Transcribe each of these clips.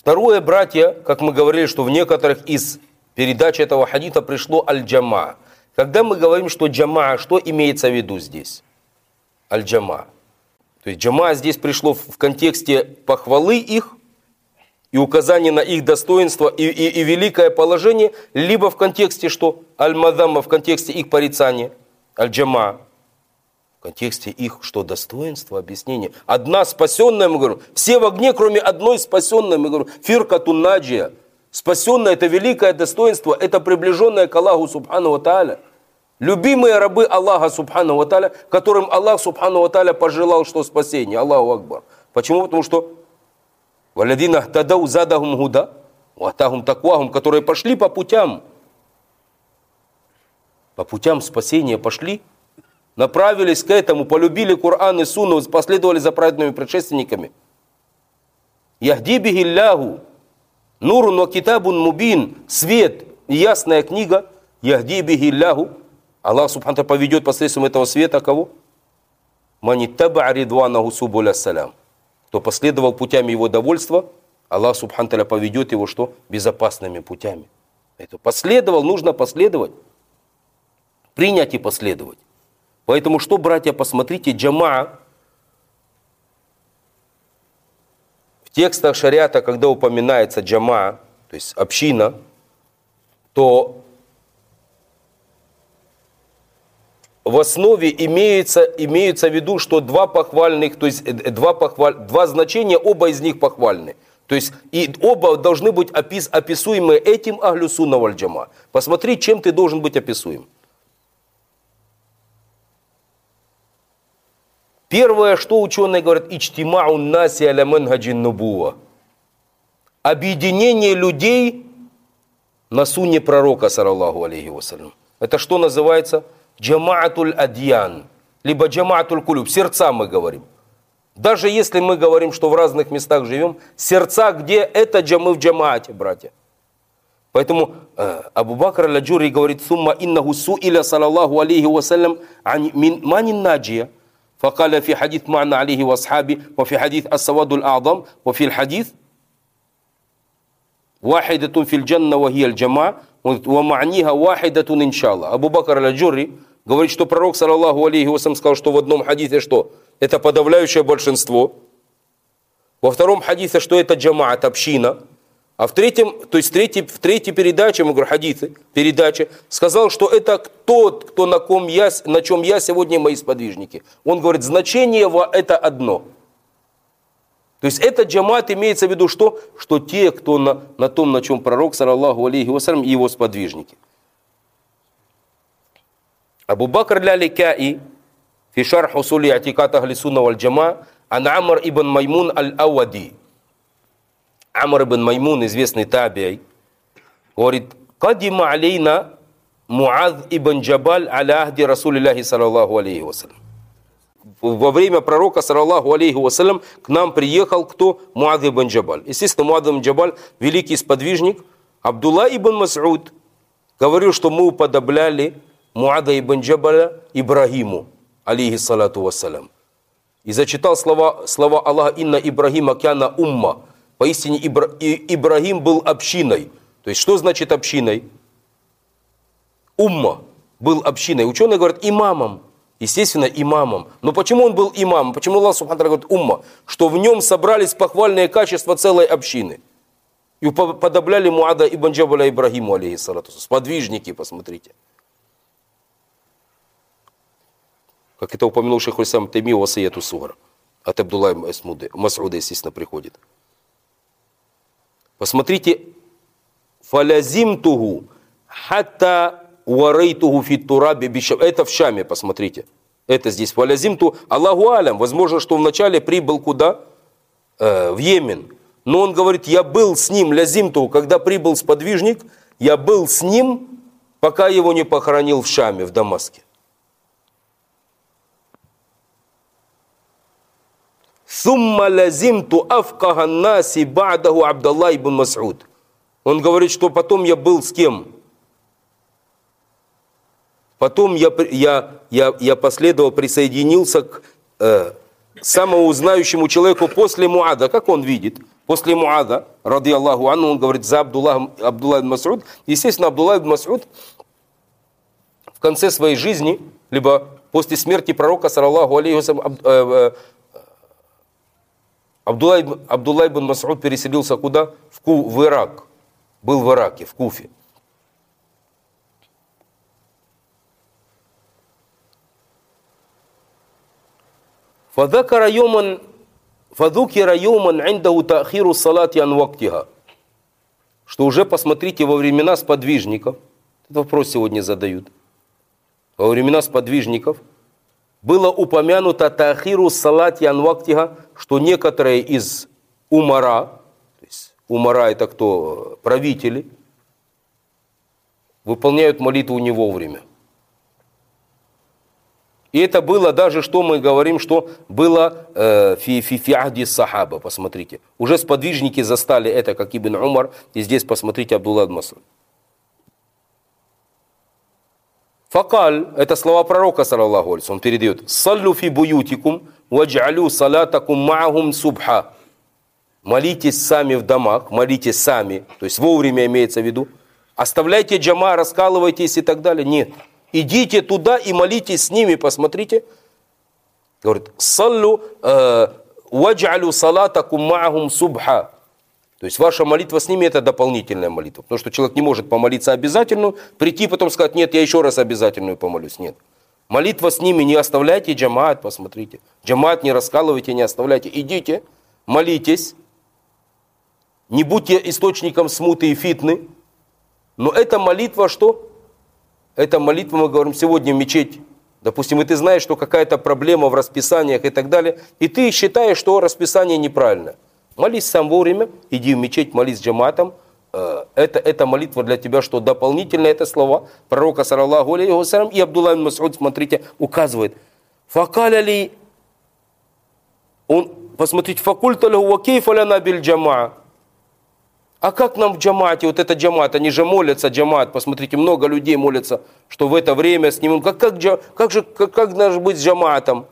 Второе, братья, как мы говорили, что в некоторых из передач этого хадита пришло аль-джама. Когда мы говорим, что джама, что имеется в виду здесь? Аль-джама. То есть джама здесь пришло в контексте похвалы их и указания на их достоинство и великое положение, либо в контексте что? Аль-мадамма, в контексте их порицания. Аль-джама. В контексте их что? Достоинство, объяснение. Одна спасенная, мы говорим, все в огне, кроме одной спасенной, мы говорим, фиркатун наджия. Спасенная – это великое достоинство, это приближенное к Аллаху Субхану ва Тааля. Любимые рабы Аллаха Субхану ва Тааля, которым Аллах Субхану ва Тааля пожелал, что спасение. Аллаху Акбар. Почему? Потому что «Валядина тадау задахум гуда, ватахум таквахум», которые пошли по путям спасения пошли, направились к этому, полюбили Коран и Сунну, последовали за праведными предшественниками. «Яхди бихи Аллаху, нурун ва китабун мубин», свет и ясная книга, «Яхди бихи Аллаху», Аллах Субхану ва Тааля поведет посредством этого света кого? «Маниттаба ридванаху субуля салям». Кто последовал путями его довольства, Аллах Субхану ва Тааля поведет его что? Безопасными путями. Это последовал, нужно последовать. Принять и последовать. Поэтому что, братья, посмотрите, джамаа в текстах шариата, когда упоминается джамаа, то есть община, то в основе имеется в виду, что два похвальных, то есть два значения, оба из них похвальны. То есть и оба должны быть описуемы этим ахлю сунна валь джамаа. Посмотри, чем ты должен быть описуем. Первое, что ученые говорят, иджтимау наси аля манхаджин нубуа. Объединение людей на сунне пророка, саллаллаху алейхи вассалям. Это что называется? Джамаатуль адьян, либо джамаатуль кулюб, сердца мы говорим. Даже если мы говорим, что в разных местах живем, сердца где? Это мы в джамаате, братья. Поэтому Абу Бакр аль-Аджури говорит, сумма иннаху суиля саллаллаху алейхи вассалям манин наджия. فقال في حديث معنا عليه وأصحابه وفي حديث السواد الأعظم وفي الحديث واحدة في الجنة وهي الجماعة ومعنيها واحدة إن شاء الله. Абу Бакр аль-Аджури говорит, что пророк, саллаллаху алейхи вассалям, сказал, что в одном хадисе что? Это подавляющее большинство. Во втором хадисе, что это джамаат, община. А в третьем, то есть в третьей передаче, мы говорим, хадисы, передача, сказал, что это тот, кто на чем я сегодня мои сподвижники. Он говорит, значение это одно. То есть этот джамаат имеется в виду что? Что те, кто на том, на чем пророк, саллаллаху алейхи вассалям, и его сподвижники. Абу Бакр аль-Ликаи, фи шарх усули атикат ахли сунна валь джамаа, ан Амр ибн Маймун аль-Ауади. Амр ибн Маймун, известный таби'ай, говорит, «Кадима алейна Муаз ибн Джабаль аля ахди Расулиллахи саллаллаху алейхи вассалям». Во время пророка, саллаллаху алейхи вассалям, к нам приехал кто? Муаз ибн Джабаль. Естественно, Муаз ибн Джабаль, великий сподвижник. Абдулла ибн Мас'уд говорил, что мы уподобляли Муаза ибн Джабаля Ибрагиму, алейхиссалату вассалям. И зачитал слова Аллаха, «Инна Ибрагима кяна умма». Поистине Ибрагим был общиной. То есть, что значит общиной? Умма был общиной. Ученые говорят, имамом. Естественно, имамом. Но почему он был имамом? Почему Аллах Субхану ва Тааля говорит умма? Что в нем собрались похвальные качества целой общины. И уподобляли Муада ибн Джабаля Ибрагиму, алейхиссалату. Сподвижники, посмотрите. Как это упомянул шейх Ислам Тайми васияту сугар. От Абдулла Мас'уда, естественно, приходит. Посмотрите, фалязимтуху хатта варейтуху фит тураби бишам. Это в Шаме, посмотрите. Это здесь фалязимту. Аллаху алям. Возможно, что вначале прибыл куда? В Йемен. Но он говорит, я был с ним, лязимтуху, когда прибыл сподвижник, я был с ним, пока его не похоронил в Шаме, в Дамаске. «Сумма лазимту афкаха наси ба'даху Абдалла ибн Мас'уд». Он говорит, что потом я был с кем? Потом я последовал, присоединился к самому знающему человеку после Муада, как он видит, после Муада, ради Аллаху анху, он говорит за Абдулла ибн Мас'уд. Естественно, Абдулла ибн Мас'уд в конце своей жизни, либо после смерти пророка, саллаллаху алейхи вассалям, Абдулла ибн Мас'уд переселился куда? В Ирак. Был в Ираке, в Куфе. فذكر يوما عنده تأخير الصلاة عن وقتها. Что уже, посмотрите, во времена сподвижников, этот вопрос сегодня задают, во времена сподвижников было упомянуто таахиру салати ан вактиха, что некоторые из умара, то есть умара это кто? Правители, выполняют молитву не вовремя. И это было даже, что мы говорим, что было фи ахди сахаба, посмотрите. Уже сподвижники застали это, как Ибн Умар, и здесь посмотрите Абдулла ибн Мас'уд. Факаль, это слова пророка, саллаллаху алейхи, он передает, «Саллю фи буютикум, вадж'алю салатакум ма'ахум субха». Молитесь сами в домах, молитесь сами, то есть вовремя имеется в виду. Оставляйте джама, раскалывайтесь и так далее. Нет. Идите туда и молитесь с ними, посмотрите. Говорит, «Саллю вадж'алю салатакум ма'ахум субха». То есть ваша молитва с ними – это дополнительная молитва. Потому что человек не может помолиться обязательную, прийти потом сказать, нет, я еще раз обязательную помолюсь. Нет. Молитва с ними, не оставляйте джамаат, посмотрите. Джамаат не раскалывайте, не оставляйте. Идите, молитесь. Не будьте источником смуты и фитны. Но эта молитва что? Эта молитва, мы говорим, сегодня в мечеть. Допустим, и ты знаешь, что какая-то проблема в расписаниях и так далее. И ты считаешь, что расписание неправильно. Молись сам вовремя, иди в мечеть, молись с джамаатом. Это молитва для тебя, что дополнительно это слова пророка, саллаллаху алейхи вассалям, и Абдулла ибн Мас'уд, смотрите, указывает. Факаля ли, он, посмотрите, факульта лаху ва кейфа лана биль джамаа. А как нам в джамаате, вот это джамаат, они же молятся, джамаат, посмотрите, много людей молятся, что в это время с ним, как должно быть с джамаатом?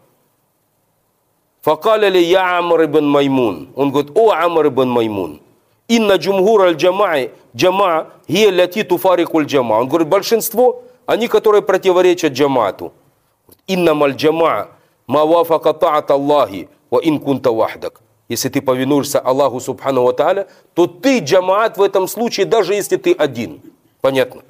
Факаля ли я Амр ибн Маймун. Он говорит, о Амр ибн Маймун. Инна джумхур аль-джамаи, джамаа, хия ляти туфарикуль джамаа. Он говорит, большинство, они, которые противоречат джамаату. Инна маль джамаа, ма вафака та'ат Аллахи, ва ин кунта вахдак. Если ты повинуешься Аллаху субхану ва тааля, то ты джамаат в этом случае, даже если ты один. Понятно?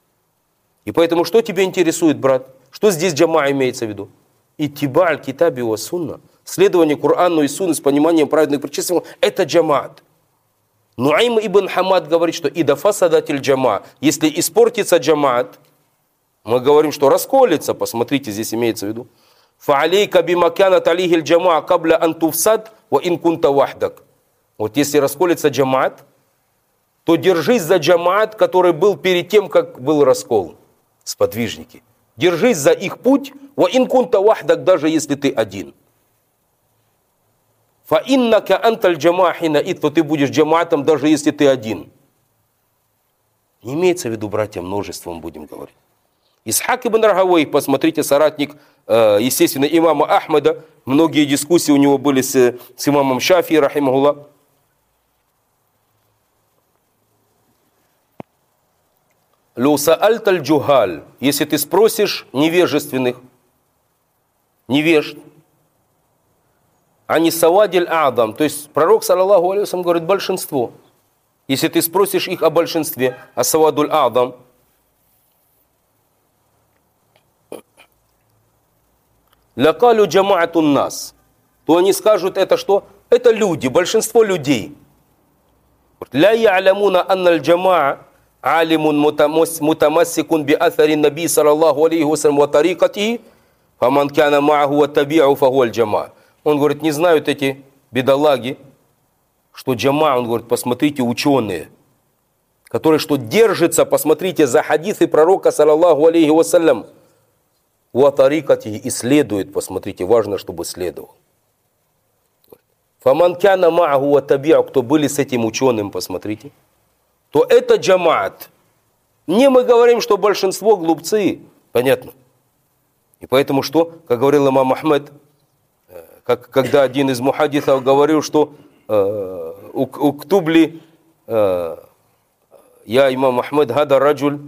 И поэтому, что тебя интересует, брат? Что здесь джамаа имеется в виду? Иттиба аль-китаби ва сунна. Следование Корану и Сунны с пониманием праведных предшественников – это джамаат. Нуайм ибн Хамад говорит, что ида фасадатель джама, если испортится джамаат, мы говорим, что расколется, посмотрите, здесь имеется в виду. Фаалейка бимакянат алихиль джама кабля антуфсад ва инкунта вахдак. Вот если расколется джамаат, то держись за джамаат, который был перед тем, как был раскол. Сподвижники. Держись за их путь, ва инкунта вахдак, даже если ты один. Фаиннака анталь джамахина, и то ты будешь джамаатом, даже если ты один. Не имеется в виду, братья, множеством будем говорить. Исхак ибн Рахавей, посмотрите, соратник, естественно, имама Ахмада, многие дискуссии у него были с имамом Шафии, рахимахуллах. Луса альталь джухаль, если ты спросишь невежественных, невежд, а не савадиль адам, то есть пророк, саллаллаху алейхи вассалям, говорит большинство. Если ты спросишь их о большинстве, о савадуль адам, лякалю джамаатун нас, то они скажут это что? Это люди, большинство людей. Ля я'лямуна анналь джамаа алимун мутамассикун би атари наби саллаллаху алейхи вассалям ва тарикатихи, фаман кяна мааху ва таби'у фахуаль джамаа. Он говорит, не знают эти бедолаги, что джама, он говорит, посмотрите, ученые, которые что держатся, посмотрите, за хадисы пророка, саллаллаху алейхи вассалям, ва тарикатихи, и следует, посмотрите, важно, чтобы следовал. Фаман кяна мааху ва таби'у, кто были с этим ученым, посмотрите, то это джамаат. Не мы говорим, что большинство глупцы, понятно. И поэтому что, как говорил имам Ахмед, когда один из мухаддисов говорил, что уктубли я имам Ахмад хада раджуль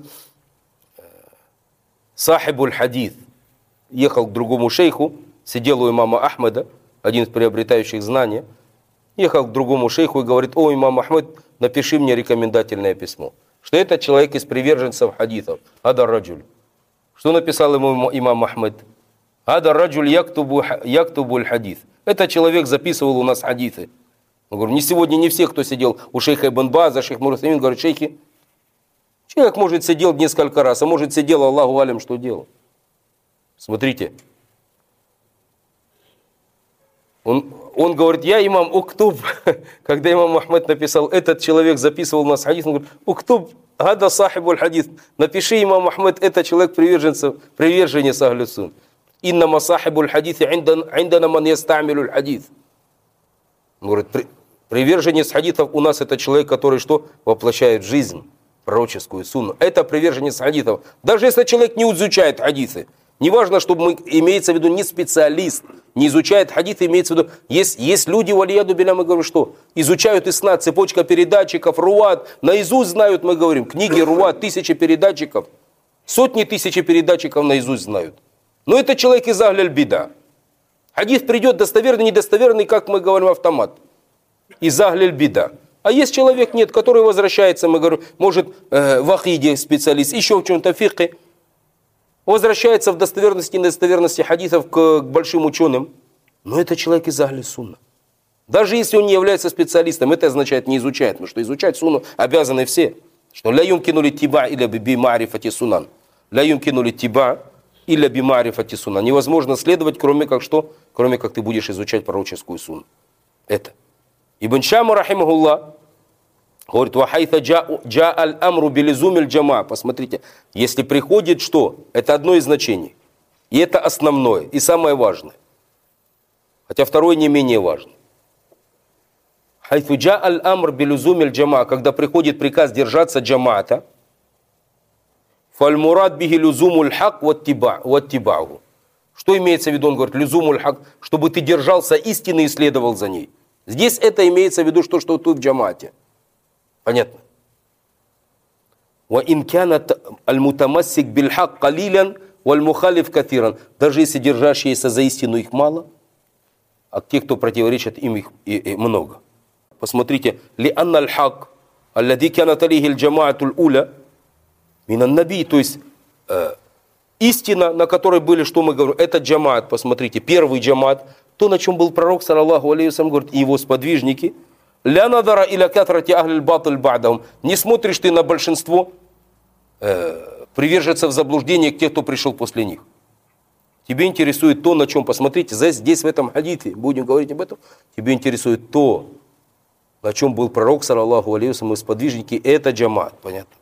сахибуль хадис. Ехал к другому шейху, сидел у имама Ахмада, один из приобретающих знания, ехал к другому шейху и говорит: о, имам Ахмад, напиши мне рекомендательное письмо. Что это человек из приверженцев хадисов, хада раджуль. Что написал ему имам Ахмад? Хада раджуль яктубуль хадис. Этот человек записывал у нас хадисы. Я говорю, не сегодня, не все, кто сидел у шейха Ибн База, шейх Мурсамин, говорит: шейхи, человек может сидел несколько раз, а может сидел, Аллаху алям, что делал. Смотрите. Он говорит: я имам уктуб. Когда имам Ахмад написал, этот человек записывал у нас хадис, он говорит: уктуб, гада сахибуль хадис. Напиши, имам Ахмад, это человек приверженец ахлю сунн. Иннама сахибуль хадис индана ман ястамилуль хадис. Он говорит, приверженец хадисов у нас это человек, который что? Воплощает в жизнь пророческую сунну. Это приверженец хадисов. Даже если человек не изучает хадисы, неважно, чтобы имеется в виду не специалист, не изучает хадисы, имеется в виду, есть люди, валияду биля, мы говорим, что изучают иснад, цепочка передатчиков, руат, наизусть знают, мы говорим, книги руат, 1000 передатчиков, сотни тысяч передатчиков наизусть знают. Но это человек из ахль бида. Хадис придет достоверный, недостоверный, как мы говорим, автомат. Из ахль бида. А есть человек, нет, который возвращается, мы говорим, может, в акиде специалист, еще в чем-то фикхе, возвращается в достоверности и недостоверности хадисов к большим ученым. Но это человек из ахли сунна. Даже если он не является специалистом, это означает не изучает. Потому что изучать сунну обязаны все. Что ля юмкину тиба или би ма'рифати сунан. Ля юмкину тиба или би ма'рифати сунан. Невозможно следовать, кроме как что? Кроме как ты будешь изучать пророческую сунну. Это. Ибн Шама, рахимахуллах, говорит: «Вахайта джа аль-амру билизумиль джама». Посмотрите, если приходит что? Это одно из значений. И это основное, и самое важное. Хотя второе не менее важно. Хайфу джа аль-амр билизумиль джама. Когда приходит приказ держаться джамаата, фаль-мурад бихи люзумуль хак ваттиба'у. Что имеется в виду? Он говорит: люзумуль хак, чтобы ты держался истины и следовал за ней. Здесь это имеется в виду, что ты в джамаате. Понятно? وَإِنْ كَانَتْ الْمُتَمَسِّكْ بِالْحَقِّ قَلِيلًا وَالْمُخَالِفْ كَثِيرًا. Даже если держащиеся за истину их мало, а те, кто противоречат им, их много. Посмотрите. لِأَنَّ الْحَقِّ الَّذِي كَانَتْ عَلَيْهِ الْجَمَاعَةُ الْأُولَى مِنَ النَّبِيِّ. То есть истина, на которой были, что мы говорим, это джамаат. Посмотрите, первый джамаат, то, на чем был пророк, саллаллаху алейхи ва саллям, говорит, и его сподвижники. «Ля надара иля катрати ахлиль батл ба'дахум». Не смотришь ты на большинство приверженцев заблуждения к тех, кто пришел после них. Тебе интересует то, на чем, посмотрите, здесь в этом хадите, будем говорить об этом, тебе интересует то, на чем был пророк, саллаллаху алейхи ва саллям, и сподвижники, это джамаат, понятно?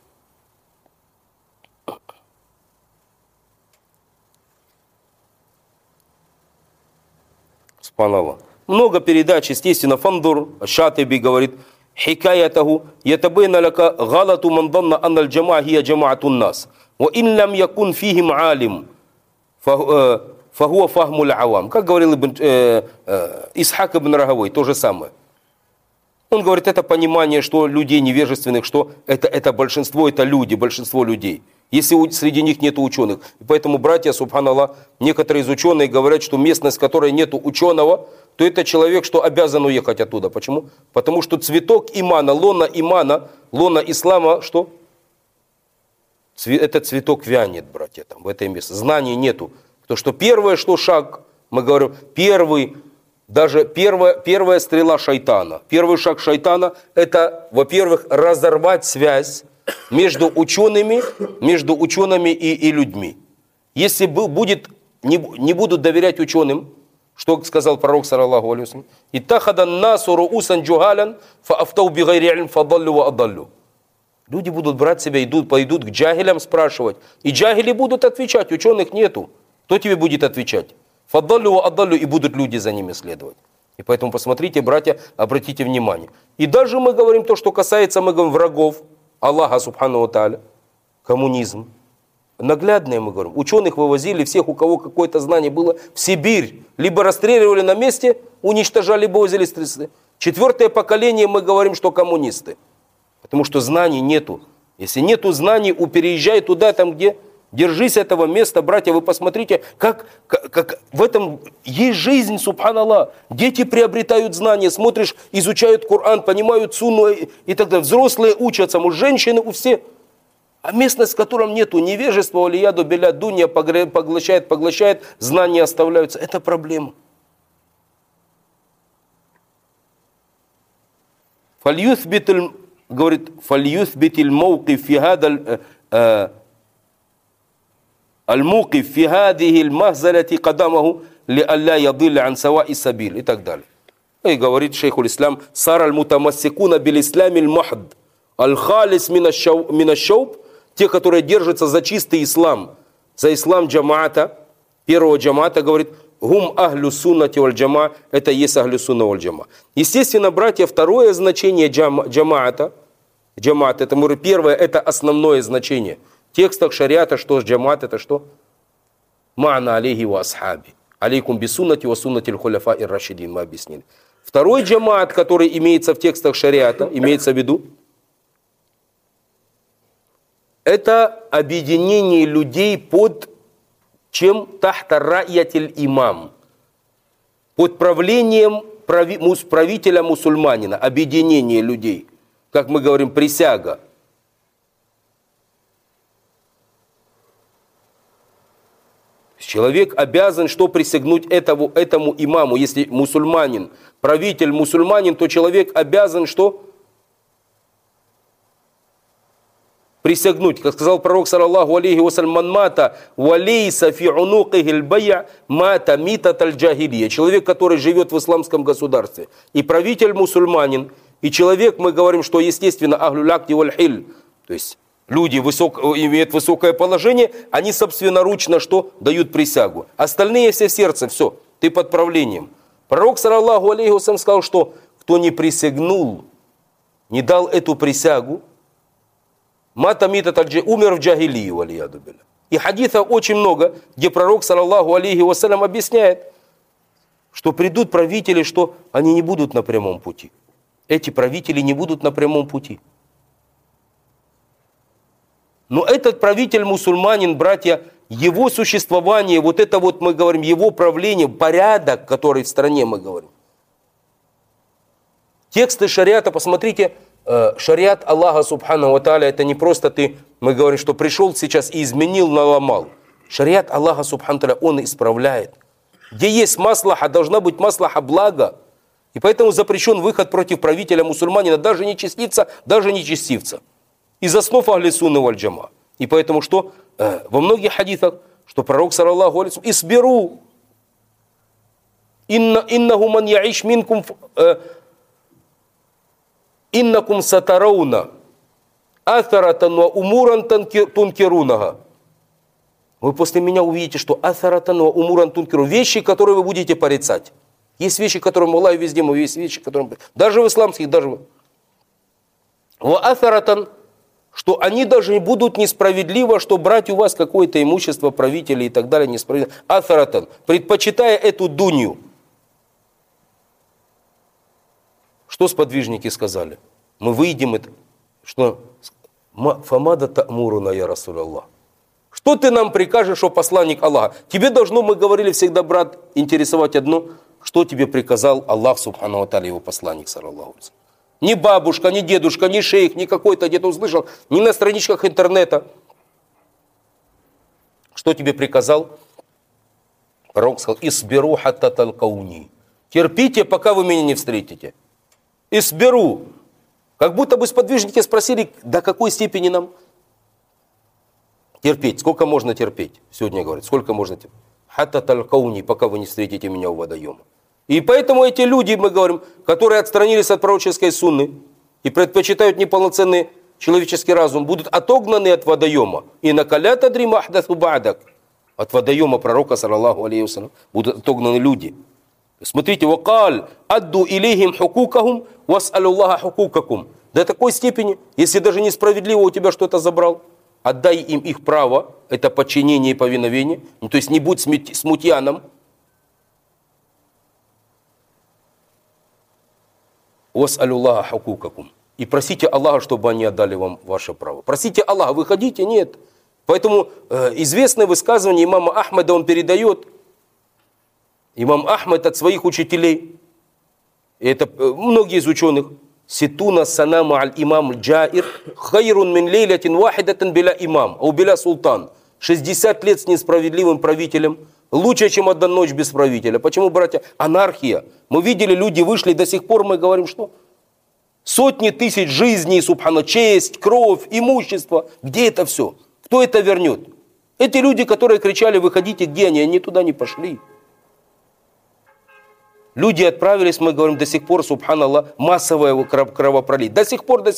Субханаллах. Много передач, естественно, Фандур, Шатиби говорит, хикаятаху, ятабайна лака галату ман данна анна аль-джамаа хия джамаатун нас. Ва ин лам якун фихим алим, фахуа фахмуль авам. Как говорил Исхак ибн Рахавой, то же самое. Он говорит, это понимание, что людей невежественных, что это большинство, это люди, большинство людей. Если среди них нет ученых. И поэтому, братья, субханаллах, некоторые из ученых говорят, что местность, в которой нет ученого, то это человек, что обязан уехать оттуда. Почему? Потому что цветок имана, лона ислама, что? Этот цветок вянет, братья, там, в этой месте. Знаний нету. Потому что первое, что шаг, мы говорим, первая стрела шайтана. Первый шаг шайтана, это, во-первых, разорвать связь между учеными и людьми. Если не будут доверять ученым, что сказал пророк, саллаллаху алейхи ва саллям, «Иттахадан насу руусан джухалян, фаафтау бигайри илм, фадаллю ва адаллю». Люди будут брать себя, пойдут к джахилям спрашивать. И джахили будут отвечать, ученых нету. Кто тебе будет отвечать? Фадаллю ва адаллю, и будут люди за ними следовать. И поэтому посмотрите, братья, обратите внимание. И даже мы говорим то, что касается, мы говорим, врагов Аллаха, субхану ва тааля, коммунизм. наглядные, мы говорим. Ученых вывозили, всех, у кого какое-то знание было, в Сибирь. Либо расстреливали на месте, уничтожали, либо возили стрессы. 4-е поколение, мы говорим, что коммунисты. Потому что знаний нету. Если нету знаний, переезжай туда, там где. Держись этого места, братья, вы посмотрите, как в этом есть жизнь, субханаллах. Дети приобретают знания, смотришь, изучают Коран, понимают сунну и так далее. Взрослые учатся, женщины у всех. А местность, в котором нету невежества, алияду беля дунья, поглощает, знания оставляются. Это проблема. Говорит, фальюсбитиль мауқиф фи хадаль аль-муқиф фи хадихиль махзалати кадамаху ли алля ядилля ан саваи сабиль и так далее. И говорит шейхуль ислам, сар аль-мутамассикуна бил исламиль махд аль-халис минаш-шауб, те, которые держатся за чистый ислам, за ислам джамаата, первого джамаата, говорит, гум ахлю суннати валь джама, это есть ахлю сунна валь джама. Естественно, братья, второе значение джамаата, это, мы говорим, первое, это основное значение. В текстах шариата, что джамаат, это что? Ма'на алейхи ва асхаби. Алейкум бисуннати ва суннати аль-хуляфа ир-рашидин, мы объяснили. Второй джамаат, который имеется в текстах шариата, имеется в виду, это объединение людей под чем тахта ра'ятиль имам, под правлением правителя мусульманина, объединение людей, как мы говорим, присяга. Человек обязан что присягнуть этому имаму, если мусульманин, правитель мусульманин, то человек обязан что? Присягнуть, как сказал пророк, саллаллаху алейхи вассалям, ман мата валейса фи унукихиль бая мата митат аль-джахилия. Человек, который живет в исламском государстве, и правитель мусульманин, и человек, мы говорим, что естественно, ахлюль акти валь хиль, то есть люди имеют высокое положение, они собственноручно что? Дают присягу. Остальные все в сердце, все, ты под правлением. Пророк, саллаллаху алейхи вассалям, сказал, что кто не присягнул, не дал эту присягу, умер в джахилии, валияду билля. И хадисов очень много, где пророк, саллаллаху алейхи вассалям, объясняет, что придут правители, что они не будут на прямом пути. Эти правители не будут на прямом пути. Но этот правитель мусульманин, братья, его существование, вот это вот мы говорим, его правление, порядок, который в стране мы говорим. Тексты шариата, посмотрите, шариат Аллаха субхану ва тааля, это не просто ты, мы говорим, что пришел сейчас и изменил, наломал. Шариат Аллаха субхану ва тааля, он исправляет. Где есть маслаха, должна быть маслаха блага. И поэтому запрещен выход против правителя мусульманина, даже не частица, даже не частивца. Из основ ахли сунны валь джама. И поэтому что? Во многих хадисах, что пророк, саллаллаху алейхи ва саллям, «Исбиру, иннаху ман яиш минкум, иннакум сатарауна, атаратан ва умуран тункирунага». Вы после меня увидите, что атаратан ва умуран тункиру, вещи, которые вы будете порицать. Есть вещи, которые, Аллах, везде, есть вещи, которые, даже в исламских, даже ва атаратан, что они даже будут несправедливо, что брать у вас какое-то имущество правителей и так далее, несправедливо. Атаратан, предпочитая эту дунью. Что сподвижники сказали? Мы выйдем, что фамада та'муруна, я Расулаллах. Что ты нам прикажешь, о посланник Аллаха? Тебе должно, мы говорили всегда, брат, интересовать одно, что тебе приказал Аллах, субхану ва тааля, его посланник, саллаллаху алейхи. Ни бабушка, ни дедушка, ни шейх, ни какой-то где-то услышал, ни на страничках интернета. Что тебе приказал? Пророк сказал, «Исбиру хатта талкауни». Терпите, пока вы меня не встретите. «Исбиру». Как будто бы сподвижники спросили, до какой степени нам терпеть. Сколько можно терпеть? Сегодня говорят, сколько можно терпеть? «Хатта талкауни», пока вы не встретите меня у водоема. И поэтому эти люди, мы говорим, которые отстранились от пророческой сунны и предпочитают неполноценный человеческий разум, будут отогнаны от водоема. И накалята дрима ахдасу ба'дак. От водоема пророка, саллаллаху алейхи вассалям, будут отогнаны люди. Смотрите, «Вакаль адду илейхим хукукахум, вас'алюллаха хукукакум». До такой степени, если даже несправедливо у тебя что-то забрал, отдай им их право, это подчинение и повиновение. Ну, то есть не будь смутьяном. «Вас'алюллаха хукукакум». И просите Аллаха, чтобы они отдали вам ваше право. Просите Аллаха, вы хотите? Нет. Поэтому известное высказывание имама Ахмада он передает. Имам Ахмад от своих учителей. И это многие из ученых. «Ситуна санама аль имам джаир хайрун мин лейлятин вахидатин биля имам, а биля султан». 60 лет с несправедливым правителем лучше, чем одна ночь без правителя. Почему, братья? Анархия. Мы видели, люди вышли, до сих пор мы говорим, что? Сотни тысяч жизней, субхана, честь, кровь, имущество. Где это все? Кто это вернет? Эти люди, которые кричали, выходите, где они? Они туда не пошли. Люди отправились, мы говорим, до сих пор, субханаллах, массовое кровопролитие. До сих пор.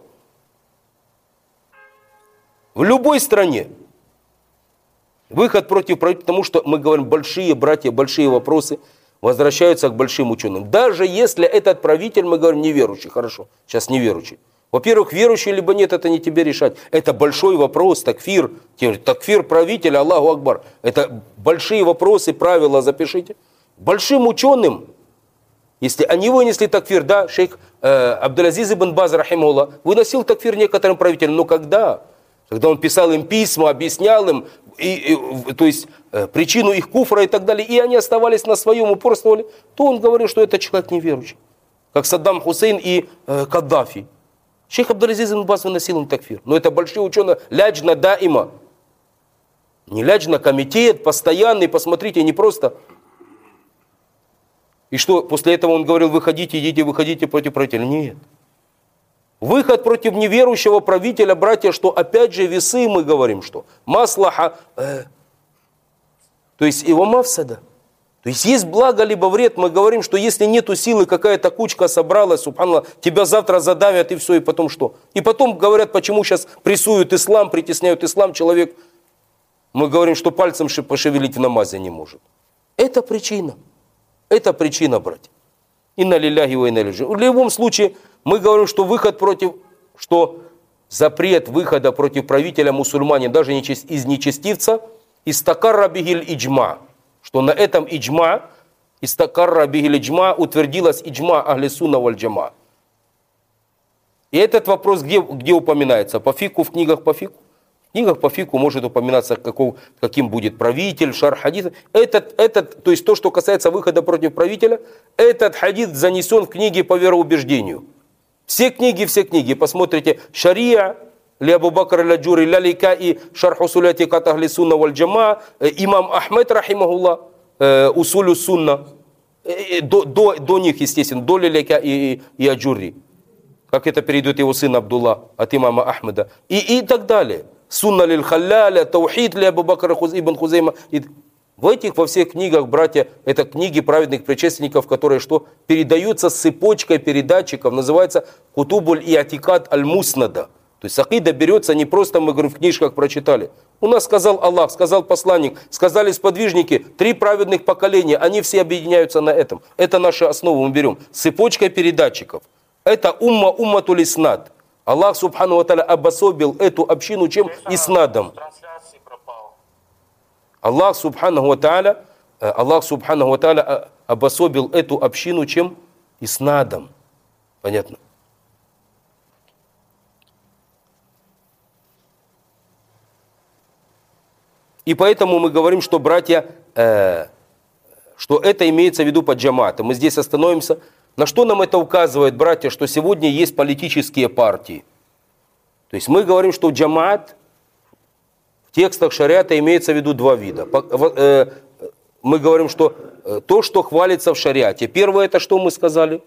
В любой стране. Выход против правительства, потому что, мы говорим, большие братья, большие вопросы возвращаются к большим ученым. Даже если этот правитель, мы говорим, неверующий, хорошо, сейчас неверующий. Во-первых, верующий либо нет, это не тебе решать. Это большой вопрос, такфир правителя, Аллаху Акбар. Это большие вопросы, правила запишите. Большим ученым, если они вынесли такфир, да, шейх Абдул-Азиз ибн Баз, рахимуллах, выносил такфир некоторым правителям, но когда? Когда он писал им письма, объяснял им, то есть причину их куфра и так далее, и они оставались на своем, упорствовали, то он говорил, что это человек неверующий. Как Саддам Хусейн и Каддафи. Шейх Абдул-Азиз ибн Баз выносил им такфир. Но это большие ученые, ляджна даима. Не ляджна, комитет, постоянный, посмотрите, не просто... И что, после этого он говорил, выходите против правителя? Нет. Выход против неверующего правителя, братья, что опять же весы мы говорим, что маслаха, то есть его мафсада. То есть есть благо либо вред, мы говорим, что если нету силы, какая-то кучка собралась, субханаллах, тебя завтра задавят и все, и потом что? И потом говорят, почему сейчас прессуют ислам, притесняют ислам, человек, мы говорим, что пальцем пошевелить в намазе не может. Это причина. Это причина, братья. Инна лилляхи ва инна илейхи раджиун. В любом случае, мы говорим, что что запрет выхода против правителя мусульманин, даже из нечестивца, истакарра бихиль иджма. Что на этом иджма, истакарра бихиль иджма, утвердилась иджма ахли сунна валь джама. И этот вопрос где упоминается? По фику, в книгах по фику? В книгах по фику может упоминаться, каким будет правитель, шар хадис. То есть то, что касается выхода против правителя, этот хадис занесен в книги по вероубеждению. Все книги, посмотрите, Шария, ли Абу Бакр аль-Аджури, Лялика и Шарху Суляти Катахли Сунна валь Джама, имам Ахмед, рахимахуллах, Усулю Сунна, до них, естественно, до Лялика и Аджури, как это перейдет его сын Абдулла от имама Ахмеда, и так далее. Сунна лиль халляля, таухид ли Абу Бакр ибн Хузейма. Во всех книгах, братья, это книги праведных предшественников, которые что? Передаются с цепочкой передатчиков, называется Кутубуль и Атикад аль-Муснада. То есть акида берется не просто, мы говорим, в книжках прочитали. У нас сказал Аллах, сказал посланник, сказали сподвижники, 3 праведных поколения, они все объединяются на этом. Это наша основа, мы берем. С цепочкой передатчиков. Это умматуль иснад. Аллах субхану ва тааля обособил эту общину чем? Иснадом. Аллах субхану ва тааля обособил эту общину чем? Иснадом. Понятно? И поэтому мы говорим, что, братья, что это имеется в виду под джамаатом. Мы здесь остановимся. На что нам это указывает, братья, что сегодня есть политические партии? То есть мы говорим, что джамаат в текстах шариата имеется в виду 2 вида. Мы говорим, что то, что хвалится в шариате. Первое, это что мы сказали?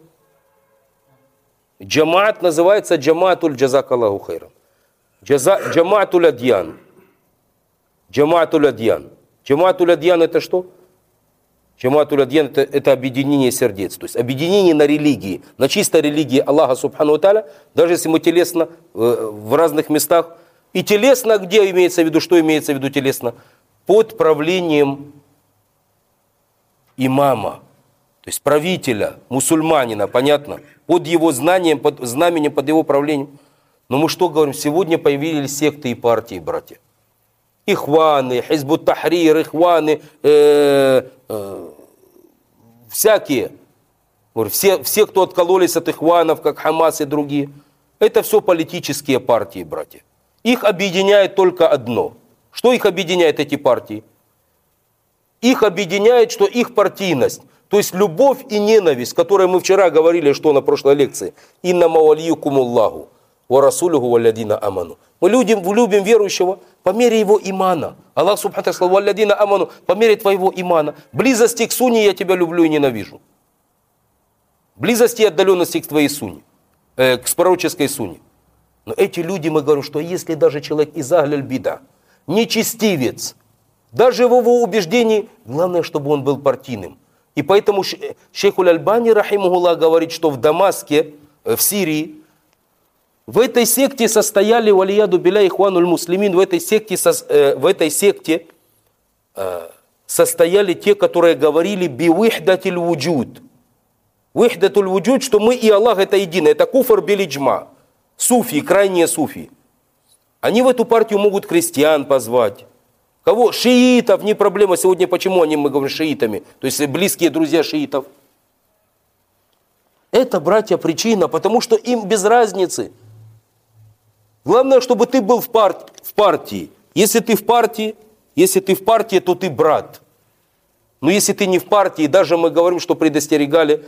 Джамаат называется джамаатуль джазакаллаху хайран. Джамаатуль адьян. Джамаатуль адьян. Джамаатуль адьян это что? Джамаатуль адьян это объединение сердец. То есть объединение на религии, на чистой религии Аллаха субхану ва тааля, даже если мы телесно в разных местах. И телесно где имеется в виду? Что имеется в виду телесно? Под правлением имама. То есть правителя, мусульманина, понятно? Под его знанием, под знаменем, под его правлением. Но мы что говорим? Сегодня появились секты и партии, братья. Ихваны, Хизбут Тахрир, Ихваны, всякие. Все, кто откололись от Ихванов, как Хамас и другие. Это все политические партии, братья. Их объединяет только одно. Что их объединяет, эти партии? Их объединяет, что их партийность, то есть любовь и ненависть, которые мы вчера говорили, что на прошлой лекции. «Иннама валиюкумуллаху ва расулюху валядина аману». Мы любим верующего по мере его имана. Аллах субхану сказал: «Валядина аману», по мере твоего имана. Близости к сунне я тебя люблю и ненавижу. Близости и отдаленности к твоей сунне, к пророческой сунне. Но эти люди, мы говорим, что если даже человек из Ахль бида, нечестивец, даже в его убеждении, главное, чтобы он был партийным. И поэтому шейх Аль-Альбани, рахимахуллах, говорит, что в Дамаске, в Сирии, в этой секте состояли, валияду билля ихвануль муслимин, в этой секте состояли те, которые говорили би-вихдатиль вуджуд. Вихдатуль вуджуд, что мы и Аллах это едино. Это куфр билиджма. Суфи, крайние суфи. Они в эту партию могут христиан позвать. Кого? Шиитов, не проблема. Сегодня почему мы говорим шиитами? То есть близкие друзья шиитов. Это, братья, причина, потому что им без разницы. Главное, чтобы ты был в партии. Если ты в партии, то ты брат. Но если ты не в партии, даже мы говорим, что предостерегали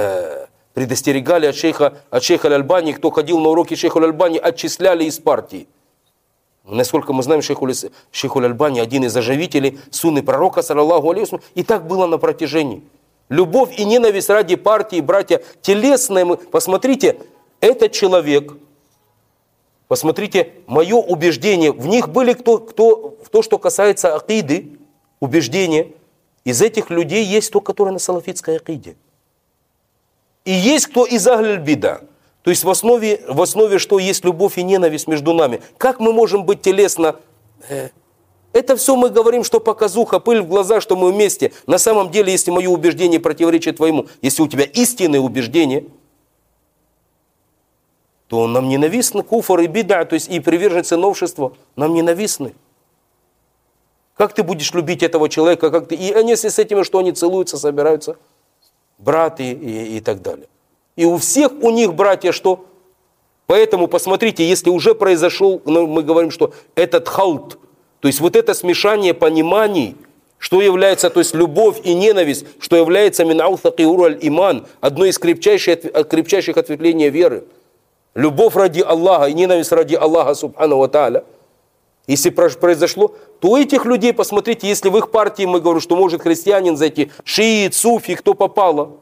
от шейха Аль-Альбани, кто ходил на уроки шейха Аль-Альбани, отчисляли из партии. Насколько мы знаем, шейх Аль-Альбани один из оживителей сунны пророка, саллаллаху алейхи ва саллям, и так было на протяжении. Любовь и ненависть ради партии, братья, телесные. Посмотрите, этот человек, посмотрите, мое убеждение, в них были то, что касается акиды, убеждения. Из этих людей есть тот, который на салафитской акиде. И есть кто из Ахль бида. То есть в основе что есть любовь и ненависть между нами. Как мы можем быть телесно? Это все мы говорим, что показуха, пыль в глаза, что мы вместе. На самом деле, если мое убеждение противоречит твоему, если у тебя истинное убеждение, то нам ненавистны куфр и бида, то есть и приверженцы новшества, нам ненавистны. Как ты будешь любить этого человека? И они с этими, что они целуются, собираются, брат и так далее. И у всех у них, братья, что? Поэтому посмотрите, если уже произошел, мы говорим, что этот халт, то есть вот это смешание пониманий, что является, то есть любовь и ненависть, что является мин аутаки аль-иман, одно из крепчайших ответвлений веры. Любовь ради Аллаха и ненависть ради Аллаха, субхану ва тааля. Если произошло, то у этих людей, посмотрите, если в их партии мы говорим, что может христианин зайти, шиит, суфи, кто попало,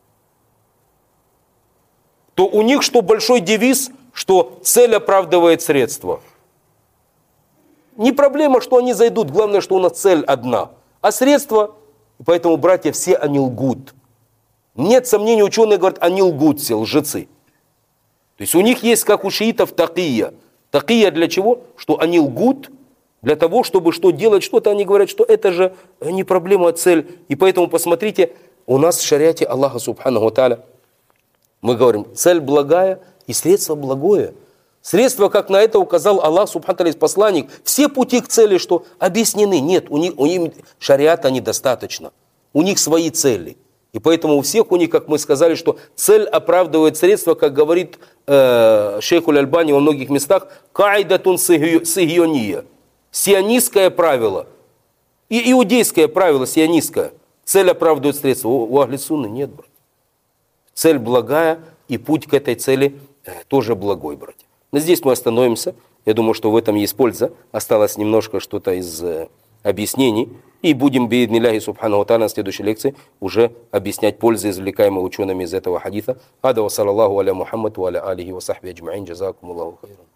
то у них что большой девиз, что цель оправдывает средства. Не проблема, что они зайдут, главное, что у нас цель одна. А средства, поэтому, братья, все они лгут. Нет сомнений, ученые говорят, они лгут, все лжецы. То есть у них есть, как у шиитов, такия. Такия для чего? Что они лгут, для того, чтобы что делать что-то. Они говорят, что это же не проблема, а цель. И поэтому, посмотрите, у нас в шариате Аллаха, субхану ва тааля, мы говорим, цель благая и средство благое. Средства, как на это указал Аллах, субхану ва тааля, посланник, все пути к цели, что объяснены. Нет, у них шариата недостаточно. У них свои цели. И поэтому у всех у них, как мы сказали, что цель оправдывает средства, как говорит шейх Аль-Альбани во многих местах, кайдатун сигиония. Сионистское правило. И иудейское правило сионистское. Цель оправдывает средства. У Ахли Сунны нет, брат. Цель благая, и путь к этой цели тоже благой, братья. Но здесь мы остановимся. Я думаю, что в этом есть польза. Осталось немножко что-то из объяснений. И будем, бииднилляхи субхану ва тааля, на следующей лекции уже объяснять пользы, извлекаемые учеными из этого хадиса. Ада ва саллаллаху аля Мухаммад ва аля алихи ва сахби аджмаин. Джазакумуллаху хайран.